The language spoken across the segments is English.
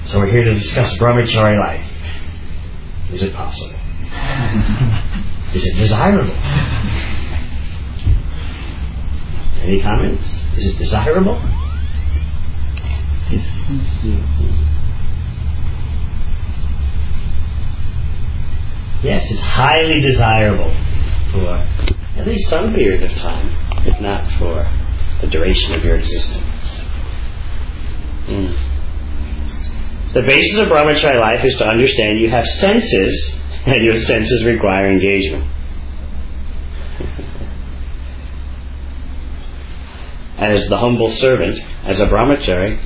So we're here to discuss brahmachari life. Is it possible? Is it desirable? Any comments? Is it desirable? Yes, it's highly desirable for at least some period of time, if not for the duration of your existence. The basis of brahmachari life is to understand you have senses, and your senses require engagement. As the humble servant, as a brahmachari,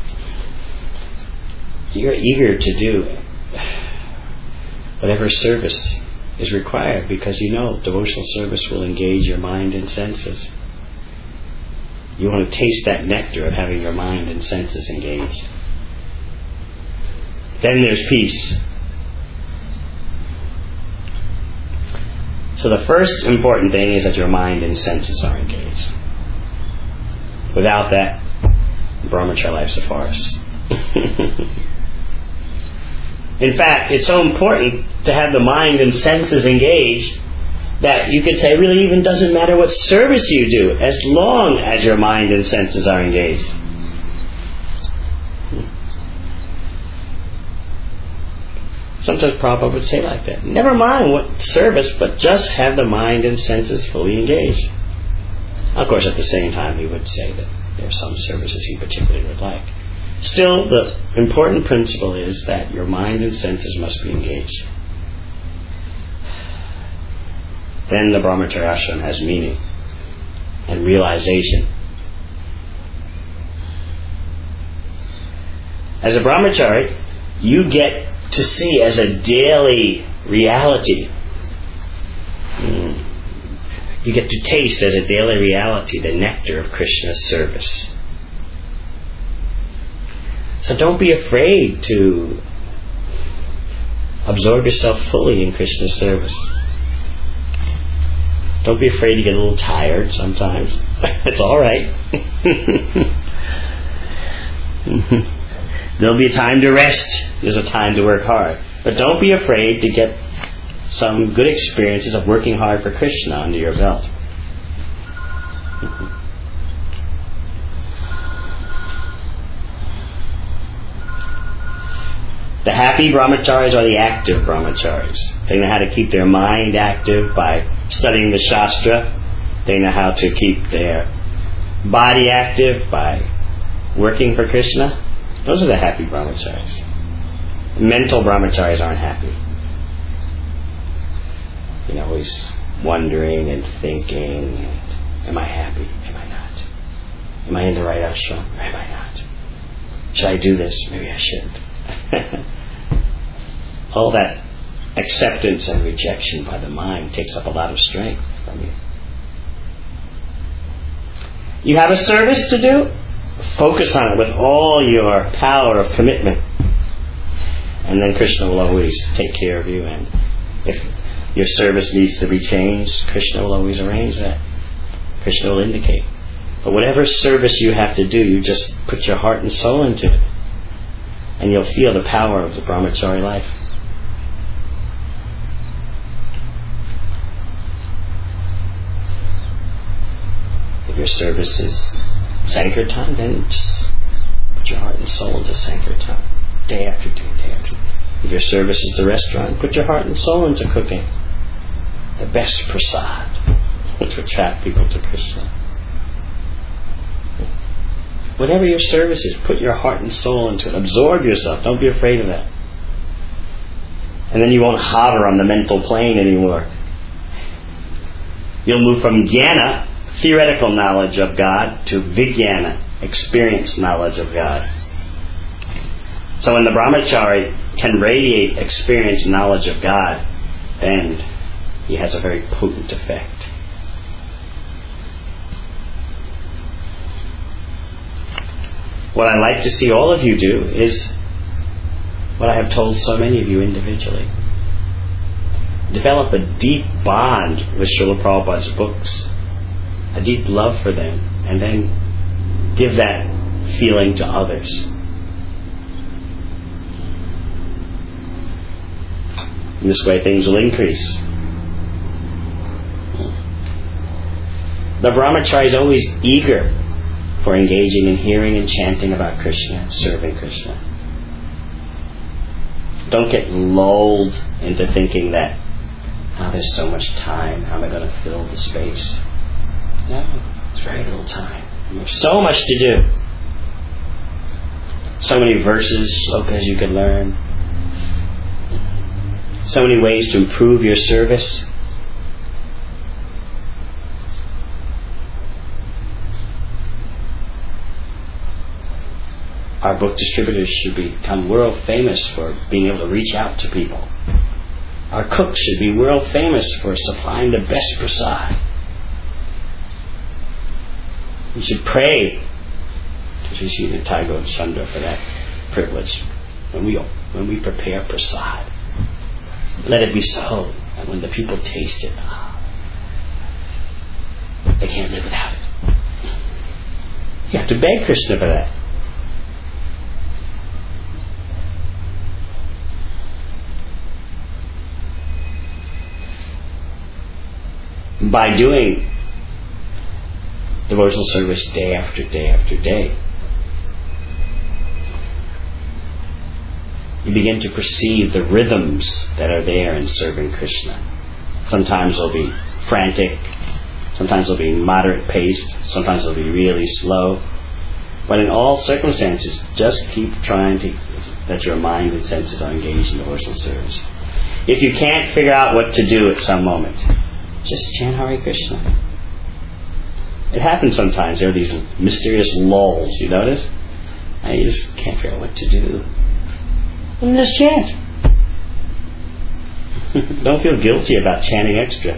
you're eager to do whatever service is required because you know devotional service will engage your mind and senses. You want to taste that nectar of having your mind and senses engaged. Then there's peace. So the first important thing is that your mind and senses are engaged. Without that, brahmachari life's a farce. In fact, it's so important to have the mind and senses engaged that you could say it really even doesn't matter what service you do as long as your mind and senses are engaged. Sometimes Prabhupada would say like that. Never mind what service, but just have the mind and senses fully engaged. Of course, at the same time, he would say that there are some services he particularly would like. Still, the important principle is that your mind and senses must be engaged. Then the brahmachari ashram has meaning and realization. As a brahmachari, you get to see as a daily reality. You get to taste as a daily reality the nectar of Krishna's service. So don't be afraid to absorb yourself fully in Krishna's service. Don't be afraid to get a little tired sometimes. It's all right. There'll be a time to rest. There's a time to work hard. But don't be afraid to get some good experiences of working hard for Krishna under your belt. The happy brahmacharis are the active brahmacharis. They know how to keep their mind active by studying the Shastra. They know how to keep their body active by working for Krishna. Those are the happy brahmacharis. Mental brahmacharis aren't happy. You know, always wondering and thinking, am I happy? Am I not? Am I in the right ashram? Or am I not? Should I do this? Maybe I shouldn't. All that acceptance and rejection by the mind takes up a lot of strength from you. You have a service to do? Focus on it with all your power of commitment. And then Krishna will always take care of you. And if your service needs to be changed, Krishna will always arrange that. Krishna will indicate. But whatever service you have to do, you just put your heart and soul into it. And you'll feel the power of the brahmachari life. If your service is Sankirtan, then just put your heart and soul into Sankirtan. Day after day, day after day. If your service is the restaurant, put your heart and soul into cooking. The best prasad to attract people to Krishna. Whatever your service is, put your heart and soul into it. Absorb yourself. Don't be afraid of that. And then you won't hover on the mental plane anymore. You'll move from jnana, theoretical knowledge of God, to vijnana, experienced knowledge of God. So when the brahmachari can radiate experienced knowledge of God, then he has a very potent effect. What I like to see all of you do is what I have told so many of you individually. Develop a deep bond with Srila Prabhupada's books, a deep love for them, and then give that feeling to others. In this way things will increase. The brahmachari is always eager for engaging in hearing and chanting about Krishna and serving Krishna. Don't get lulled into thinking that, there's so much time, how am I going to fill the space? No, it's very little time. There's so much to do. So many verses, shlokas you can learn. So many ways to improve your service. Our book distributors should become world famous for being able to reach out to people. Our cooks should be world famous for supplying the best prasad. We should pray to Sri Sridhar Tagore Chandra for that privilege. When we prepare prasad, let it be so. And when the people taste it, they can't live without it. You have to beg Krishna for that. By doing devotional service day after day after day, you begin to perceive the rhythms that are there in serving Krishna. Sometimes they'll be frantic, sometimes they'll be moderate paced, sometimes they'll be really slow. But in all circumstances, just keep trying to let your mind and senses are engaged in devotional service. If you can't figure out what to do at some moment, just chant Hare Krishna. It happens sometimes. There are these mysterious lulls, you notice? And you just can't figure out what to do. And just chant. Don't feel guilty about chanting extra.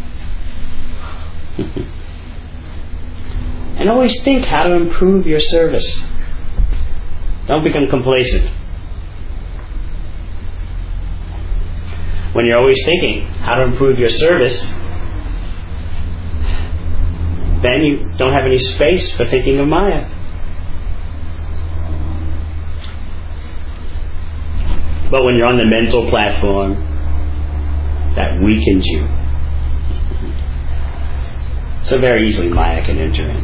And always think how to improve your service. Don't become complacent. When you're always thinking how to improve your service, then you don't have any space for thinking of Maya. But when you're on the mental platform, that weakens you. So very easily Maya can enter in.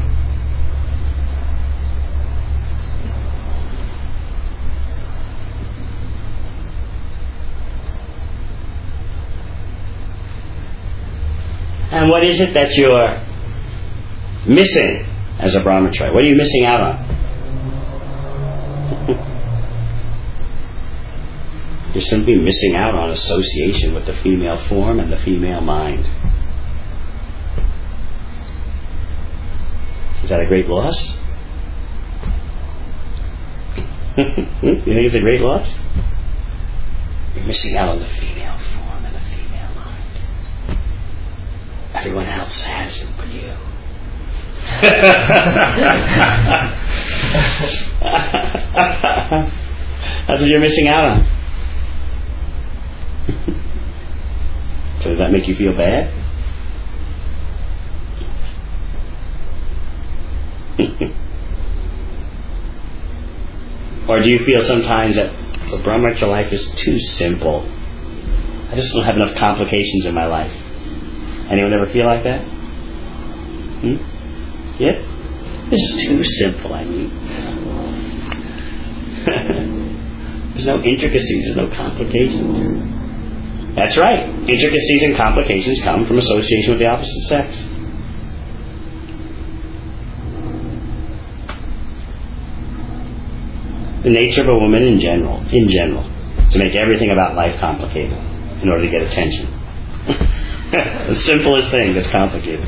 And what is it that you're missing as a brahmachari? What are you missing out on? You're simply missing out on association with the female form and the female mind. Is that a great loss? You think it's a great loss? You're missing out on the female form and the female mind. Everyone else has it but you. That's what you're missing out on. So does that make you feel bad? Or do you feel sometimes that the brahmacharya life is too simple? I just don't have enough complications in my life. Anyone ever feel like that? Yeah? This is too simple, I mean. There's no intricacies, there's no complications. That's right. Intricacies and complications come from association with the opposite sex. The nature of a woman in general, to make everything about life complicated in order to get attention. The simplest thing that's complicated.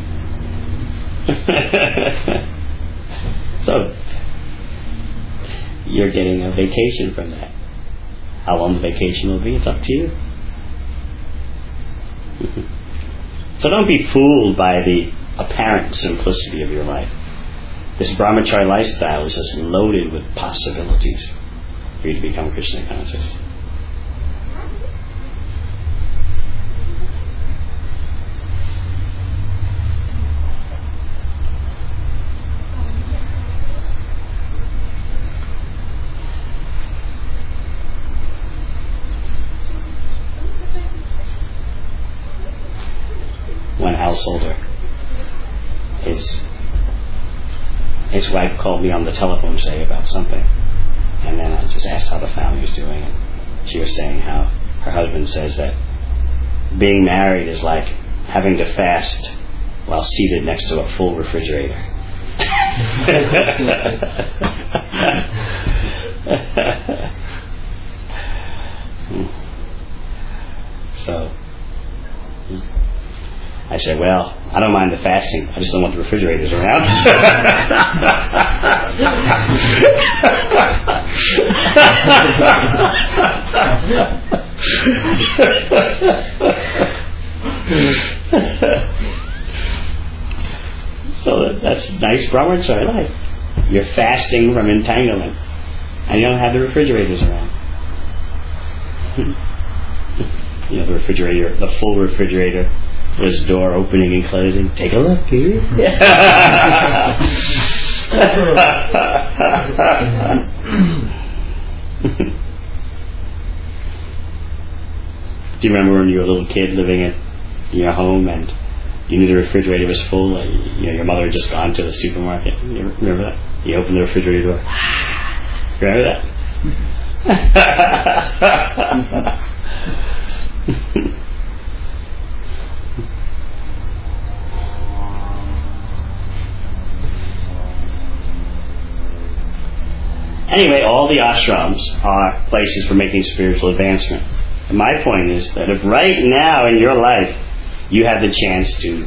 So, you're getting a vacation from that. How long the vacation will be, it's up to you. So don't be fooled by the apparent simplicity of your life. This brahmachari lifestyle is just loaded with possibilities for you to become Krishna conscious. householder. His wife called me on the telephone today about something, and then I just asked how the family was doing, and she was saying how her husband says that being married is like having to fast while seated next to a full refrigerator. So I said, well, I don't mind the fasting. I just don't want the refrigerators around. So that's nice brahmacharya life. You're fasting from entanglement, and you don't have the refrigerators around. You know, the refrigerator, the full refrigerator, there's a door opening and closing. Take a look, here. Do you remember when you were a little kid living in your home and you knew the refrigerator was full? You know, your mother had just gone to the supermarket. You remember that? You opened the refrigerator door. Remember that? Anyway, all the ashrams are places for making spiritual advancement. And my point is that if right now in your life you have the chance to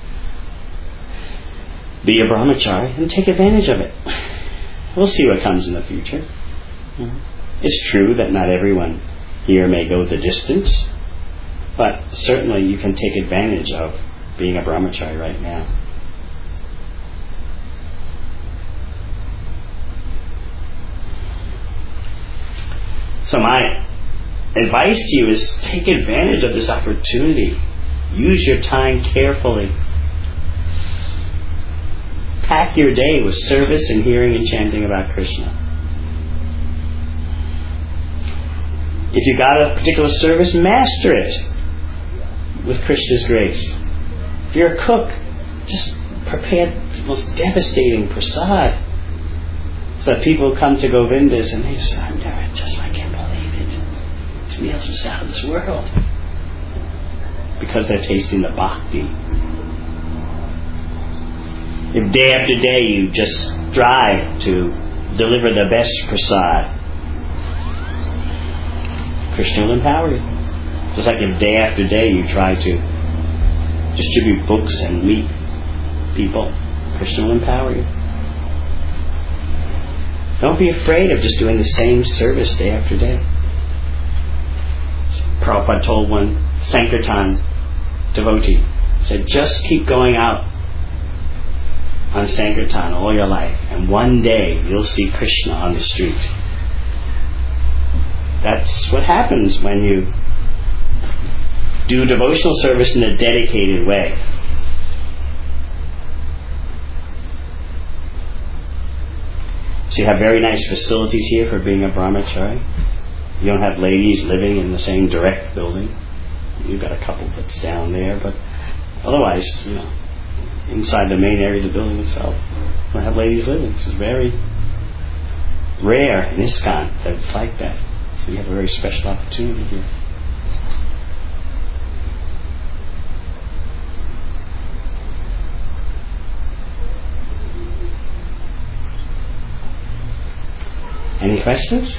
be a brahmachari, then take advantage of it. We'll see what comes in the future. It's true that not everyone here may go the distance, but certainly you can take advantage of being a brahmachari right now. So my advice to you is take advantage of this opportunity. Use your time carefully. Pack your day with service and hearing and chanting about Krishna. If you got a particular service, master it with Krishna's grace. If you're a cook, just prepare the most devastating prasad so that people come to Govinda's and they say, I can't believe it. This meal's just out of this world. Because they're tasting the bhakti. If day after day you just strive to deliver the best prasad, Krishna will empower you. Just like if day after day you try to distribute books and meet people, Krishna will empower you. Don't be afraid of just doing the same service day after day. Prabhupada told one Sankirtan devotee, said, just keep going out on Sankirtan all your life, and one day you'll see Krishna on the street. That's what happens when you do devotional service in a dedicated way. So you have very nice facilities here for being a brahmachari. You don't have ladies living in the same direct building. You've got a couple that's down there, but otherwise, inside the main area of the building itself, you don't have ladies living. This is very rare in ISKCON that it's like that. So you have a very special opportunity here. Any questions?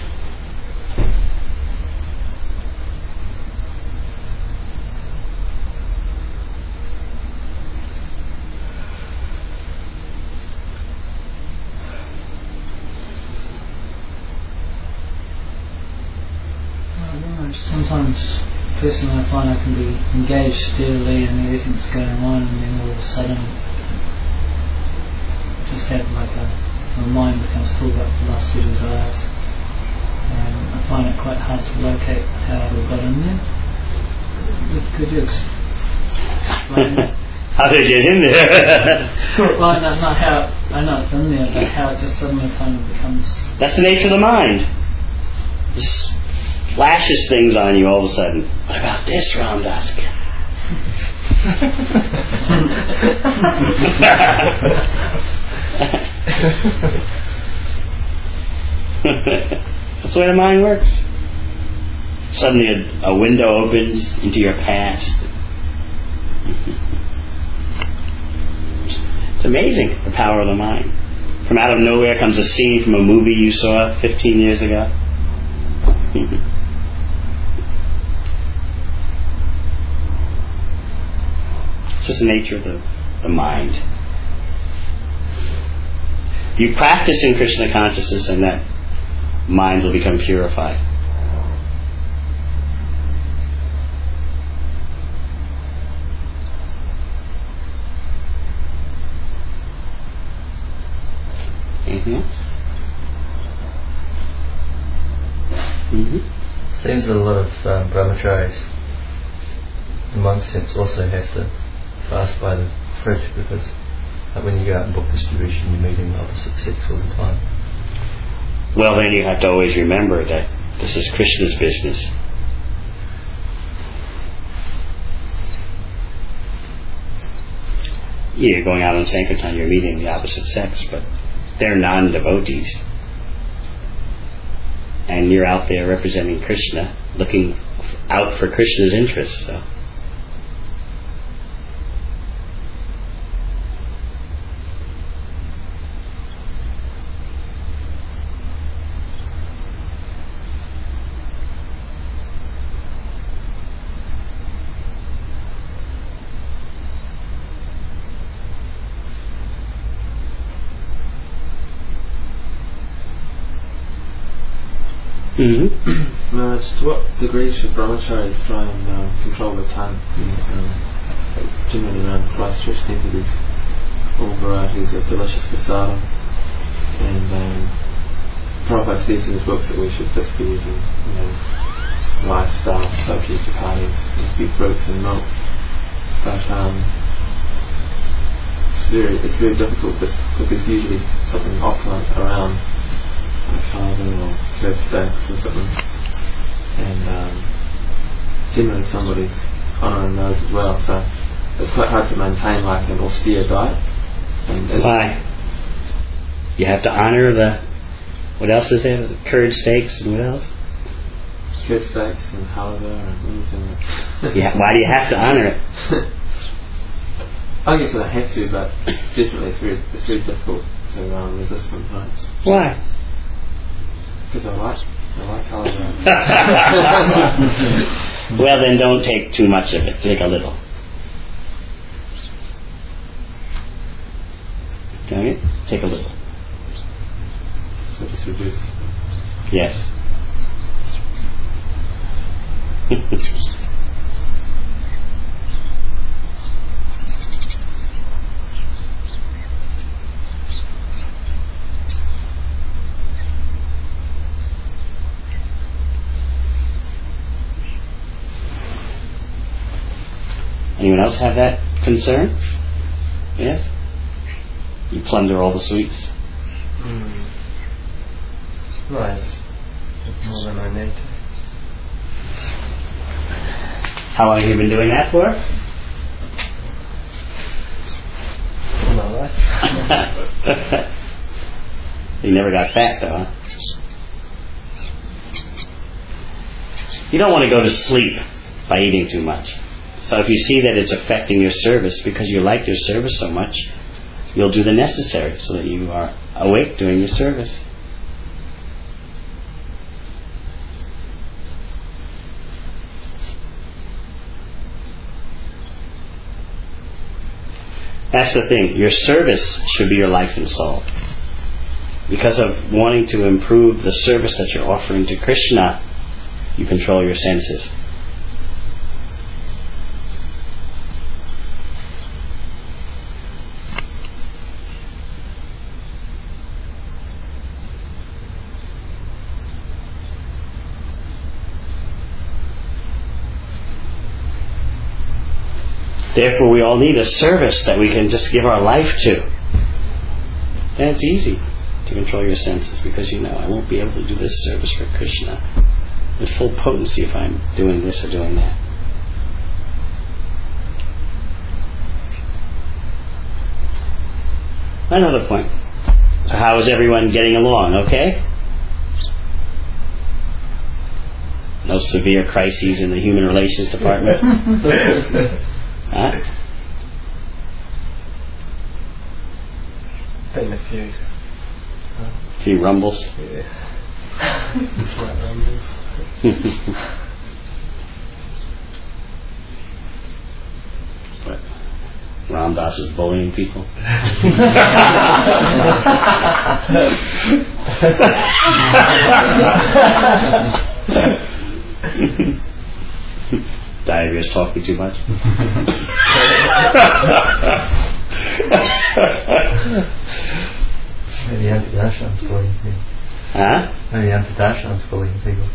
Sometimes, personally, I find I can be engaged steadily and everything's going on, and then all of a sudden, just have my mind becomes full up with lust, desires, and I find it quite hard to locate how I got in there. Could you explain that? How did it get in there? Well, not how I know it's in there, but how it just suddenly kind of becomes. That's the nature of the mind. Just flashes things on you all of a sudden. What about this, Ram Dass? That's the way the mind works. Suddenly a window opens into your past. It's amazing, the power of the mind. From out of nowhere comes a scene from a movie you saw 15 years ago. It's just the nature of the mind. You practice in Krishna consciousness and that mind will become purified. Anything else? Seems that a lot of brahmacharis, in one sense, also have to fast by the fridge, because when you go out in book distribution, you're meeting the opposite sex all the time. Well, then you have to always remember that this is Krishna's business. You're going out on Sankirtan, you're meeting the opposite sex, but they're non-devotees. And you're out there representing Krishna, looking out for Krishna's interests. So. No, to what degree should brahmacharis try and control their tongue? Generally around Christchurch tend to be all varieties of delicious prasadam, and Prabhupada says in his books that we should just be eating lifestyle, sabji, chapatis, few fruits and milk, but it's very difficult because there's usually something opulent around, like halva or curd steaks or something, and generally somebody's honouring those as well, so it's quite hard to maintain like an austere diet. Why? You have to honour what else is there? The curd steaks and what else? Curd steaks and halva and everything. Yeah, why do you have to honour it? I guess I don't have to, but definitely it's very difficult to resist sometimes. Why? Because I like halva. Well, then don't take too much of it. Take a little. Okay? Take a little. So just reduce. Yes. Anyone else have that concern? Yes? You plunder all the sweets? Nice. More than I need to. How long have you been doing that for? All my life. You never got fat though, huh? You don't want to go to sleep by eating too much. So if you see that it's affecting your service because you like your service so much, you'll do the necessary so that you are awake during your service. That's the thing. Your service should be your life and soul. Because of wanting to improve the service that you're offering to Krishna, you control your senses. Therefore, we all need a service that we can just give our life to. And it's easy to control your senses because you know, I won't be able to do this service for Krishna with full potency if I'm doing this or doing that. another point. So how is everyone getting along? Okay? No severe crises in the human relations department? Huh? Been a few. Few rumbles? Yeah. What? Ram Dass is bullying people? Diarrhea's talking too much? Maybe Anti-Darshan's bullying people. Huh? Maybe Anti-Darshan's bullying people.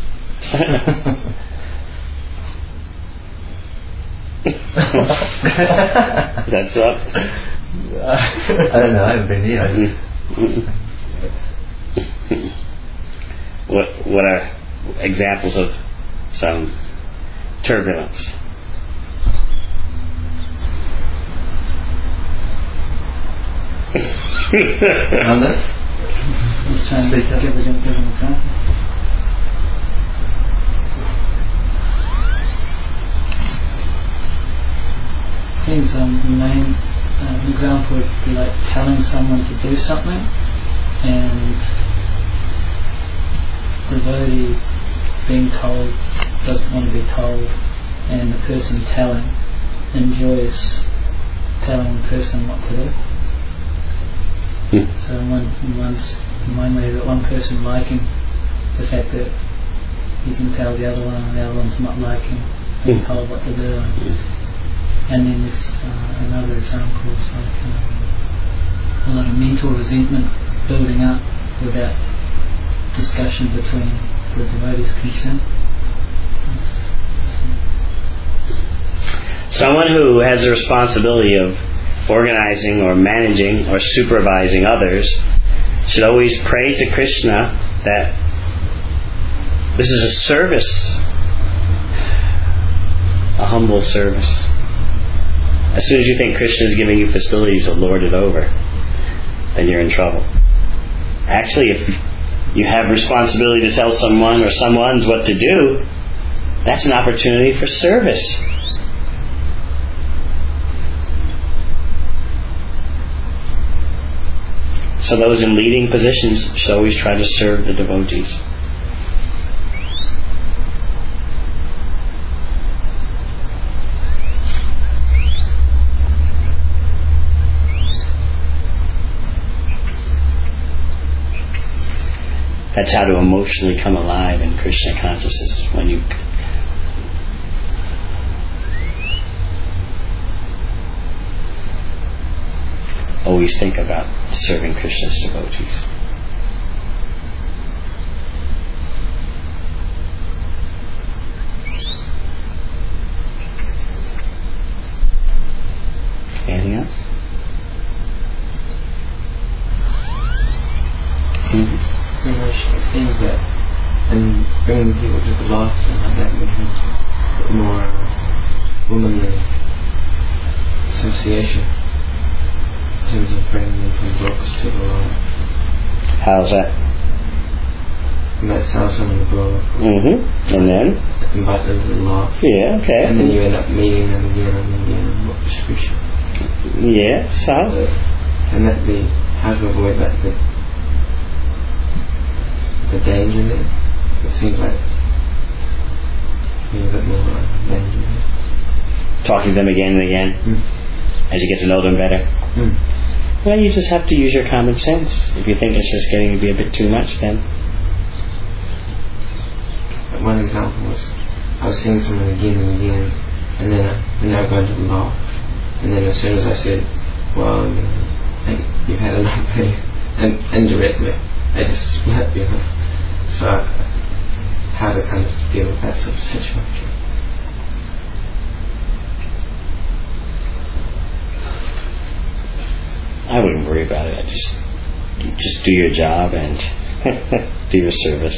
That's up. I don't know, I haven't been here. What are examples of some turbulence? Just trying to give an example. Seems the main example would be like telling someone to do something, and the devotee being told doesn't want to be told, and the person telling enjoys telling the person what to do. So one way that one person liking the fact that you can tell the other one and the other one's not liking being told what to do. And then there's another example is like a lot of mental resentment building up without discussion between the devotees concerned. Someone who has the responsibility of organizing or managing or supervising others should always pray to Krishna that this is a service, a humble service. As soon as you think Krishna is giving you facilities to lord it over, then you're in trouble. Actually, if you have responsibility to tell someone or someone's what to do, that's an opportunity for service. So those in leading positions should always try to serve the devotees. That's how to emotionally come alive in Krishna consciousness, when you always think about serving Krishna's devotees. Anything else? It seems that in bringing people to the Lord and like that, we can put more womanly association in terms of bringing them from books to the Lord. How's that? You might tell someone to go And then? invite them to the Lord. Yeah, okay. And then you end up meeting them again and again in book distribution. Yeah, so? Can that be, how to avoid that bit? The danger there? It seems like there's a bit more danger there. Talking to them again and again as you get to know them better. Well, you just have to use your common sense. If you think it's just getting to be a bit too much, then. But one example was I was seeing someone again and again, and then I go into the law, and then as soon as I said, well, you know, you've had enough there, and indirectly I just split, you know. So how to kind of deal with that sort of situation. I wouldn't worry about it. You just do your job and do your service.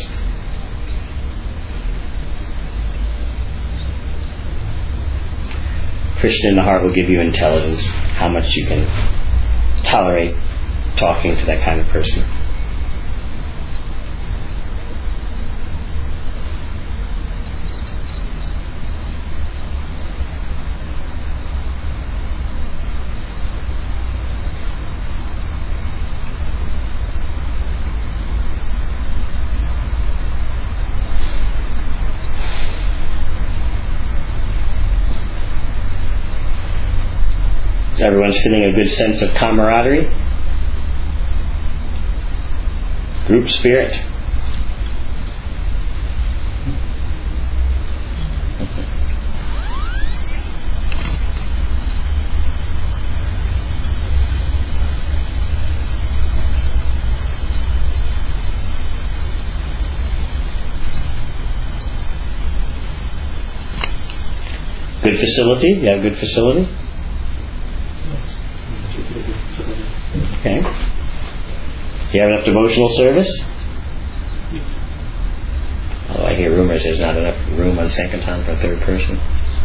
Krishna in the heart will give you intelligence, how much you can tolerate talking to that kind of person. Everyone's feeling a good sense of camaraderie, group spirit. Good facility? You have good facility? Okay. You have enough devotional service? Although I hear rumors there's not enough room on Sankirtan for a third person.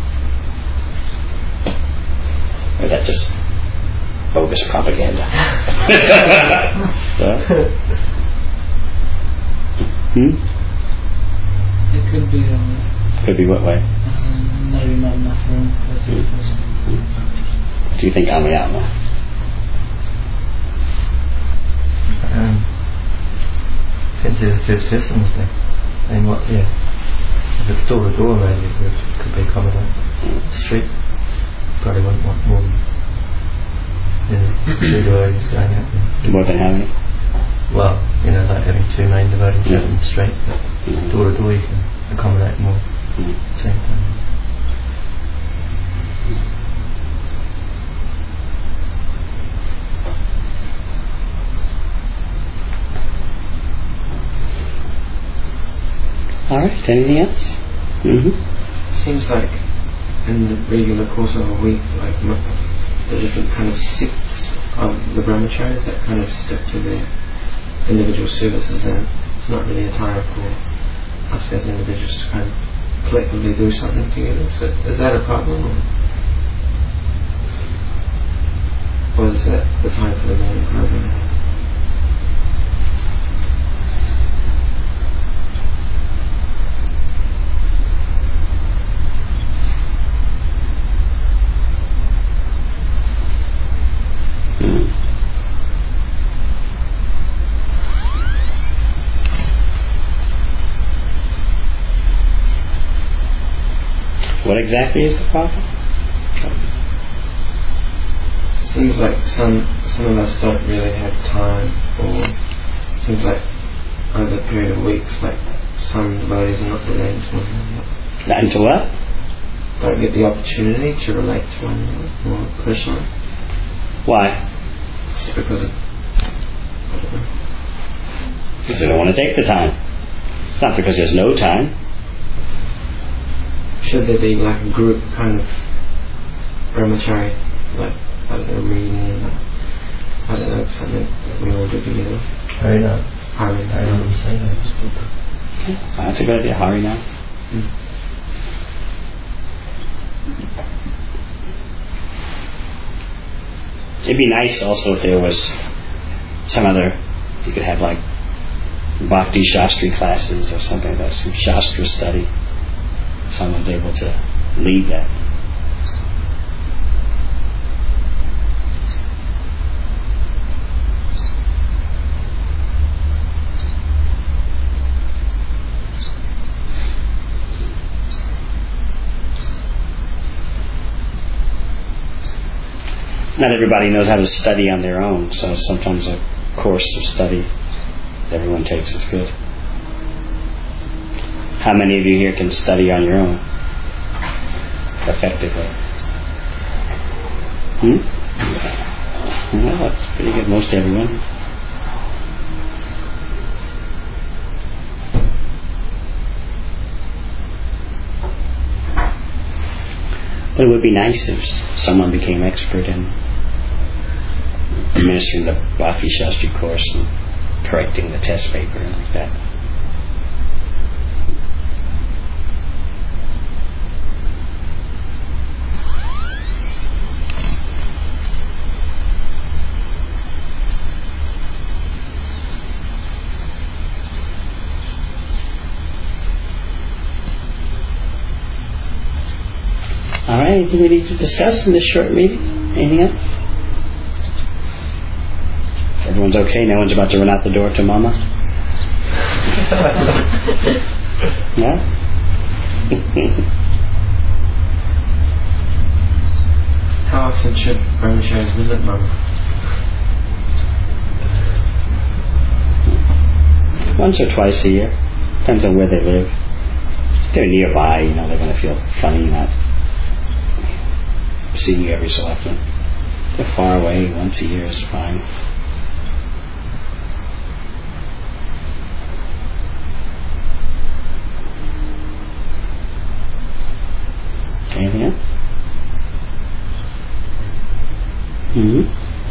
Or that's just bogus propaganda. It could be Could be what way? maybe not enough room for a third person. Do you think Amayama? Depends who the third person is there. And what, yeah. If it's door to door, maybe it could be accommodated. Street, probably wouldn't want more than 2 devotees going out there. More than how many? Well, like having 2 main devotees out in the street, but door to door you can accommodate more at the same time. Alright, anything else? Seems like in the regular course of a week, like the different kind of sects of the brahmacharis that kind of stick to their individual services, and it's not really a time for us as individuals to kind of collectively do something together. So is that a problem? Or is that the time for the morning program? What exactly is the problem? Seems like some of us don't really have time, or seems like over a period of weeks, like some devotees are not relating to one another. Not into what? Don't get the opportunity to relate to one another more personally. Why? Just because of, I don't know. Because they don't want to take the time. It's not because there's no time. Should there be like a group kind of brahmachari, like, I don't know, reading, like, I don't know, something that we all do together? Harinam. Harinam. Okay. That's a good idea. Harinam. It'd be nice also if there was some other, you could have like Bhakti Shastri classes or something like that, some Shastra study. Someone's able to lead that. Not everybody knows how to study on their own, so sometimes a course of study everyone takes is good. How many of you here can study on your own effectively? Well, that's pretty good. Most everyone. But it would be nice if someone became expert in administering the Bhakti Shastri course and correcting the test paper and like that. All right, anything we need to discuss in this short meeting? Anything else? Everyone's okay? No one's about to run out the door to Mama? No? How often should brahmacharis visit Mama? Once or twice a year. Depends on where they live. If they're nearby, they're going to feel funny not seeing you every so often. If they're far away, once a year is fine. Anything else? Mm-hmm.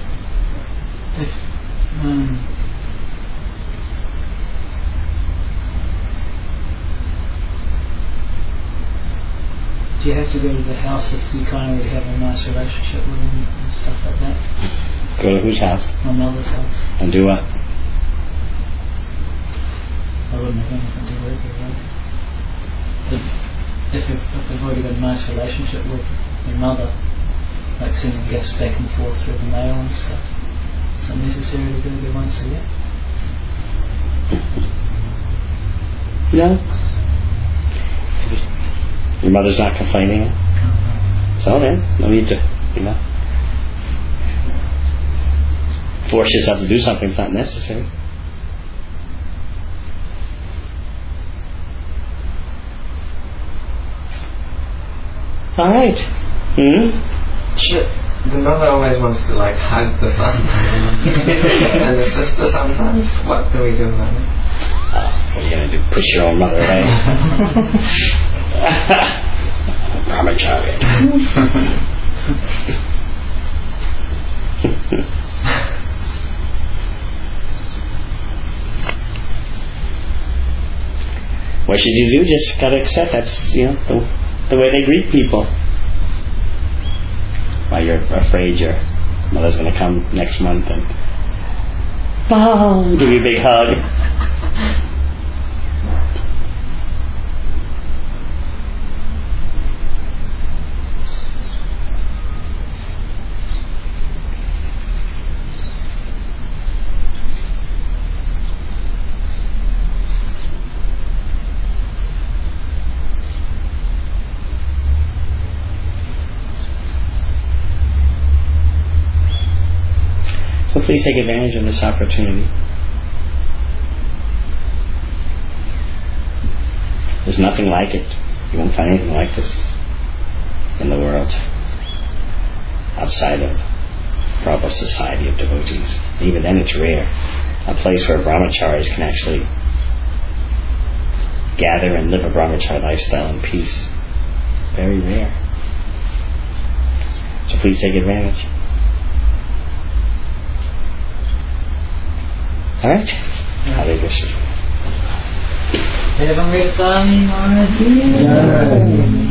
Do you have to go to the house if you kind of already have a nice relationship with them and stuff like that? Go to whose house? My mother's house. And do what? I wouldn't have anything to do with it, right? But if they've already got a nice relationship with their mother, like sending gifts back and forth through the mail and stuff, it's not necessary to go there once a year. No. Your mother's not complaining? So then, no need to, force yourself to do something that's not necessary. All right. The mother always wants to hug the son and the sister sometimes. What do we do about it? What are you going to do? Push your own mother away? Brahmacharya. What should you do? Just gotta accept that's the way they greet people. While you're afraid your mother's gonna come next month and give you a big hug. So please take advantage of this opportunity. There's nothing like it. You won't find anything like this in the world outside of Prabhupada's society of devotees. Even then it's rare. A place where brahmacharis can actually gather and live a brahmachari lifestyle in peace. Very rare. So please take advantage. All right. Hare Krishna. Evam Ritsami Maharaj.